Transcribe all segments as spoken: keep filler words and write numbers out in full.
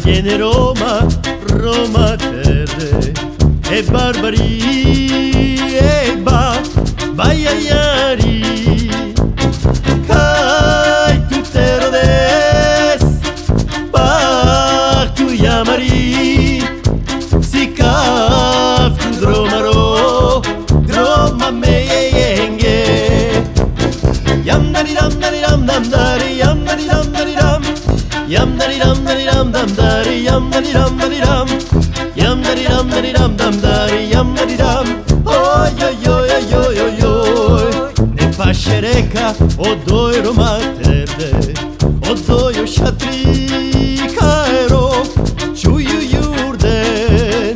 Viene Roma, Roma terre e barbari e ba, baiaiari Kai tutte rodes, pa tu yamari Si kaf tu dromaro, droma meyenge Yam dari ram dari ram dam dari yam dari ram dari ram Yam dari ram dari ram dam dari yam dari ram dari ram Yam dari ram dari ram dam dari yam dari ram Oi oi oi oi oi oi oi Ne pascereka o doi Roma terde O doi o shatri kaero Çuyu yurden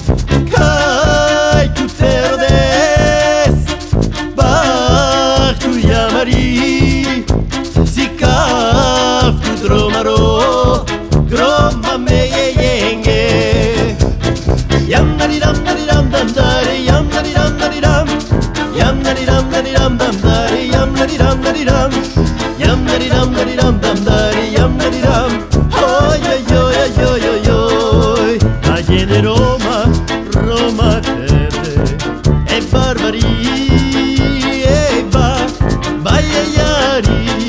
Kai tutero des Bak tu yamari Si kaf tu dromaro Droma meyenge Yam dari ram dari ram dam dari Yam dari ram dari ram Yam dari ram dari ram dam dari Yam dari ram dari ram Yam dari ram dari ram dam dari Yam dari ram Oi oi oi oi oi oi oi Ma viene Roma, Roma terre E barbari e ba, baiaiari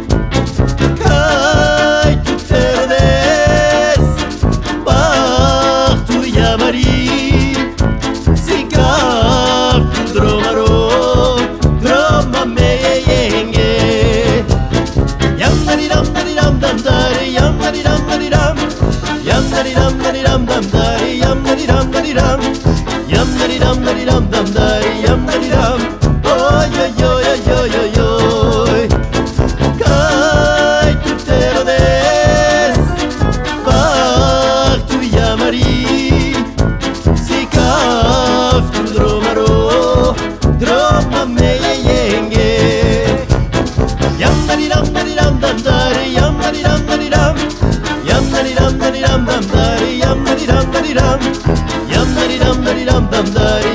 Kai tutte rodes, bach tu yamari Si kaf tu dromaro, droma meyenge Yam dari ram dari ram dam dari Yam dari ram dari ram Yam dari ram dari ram dam dari Yam dari ram dari ram Yam dari ram dari ram dam dari Yam dari ram Oi oi oi oi oi oi oi Kai tutte rodes Bach tu yamari Si kaf tu dromaro Droma meyenge Yam dari ram dari ram dam dari Yam dari ram dari ram Yam dari ram dari ram dam dari Yam dari ram dari ram Yam dari ram dari ram dam dari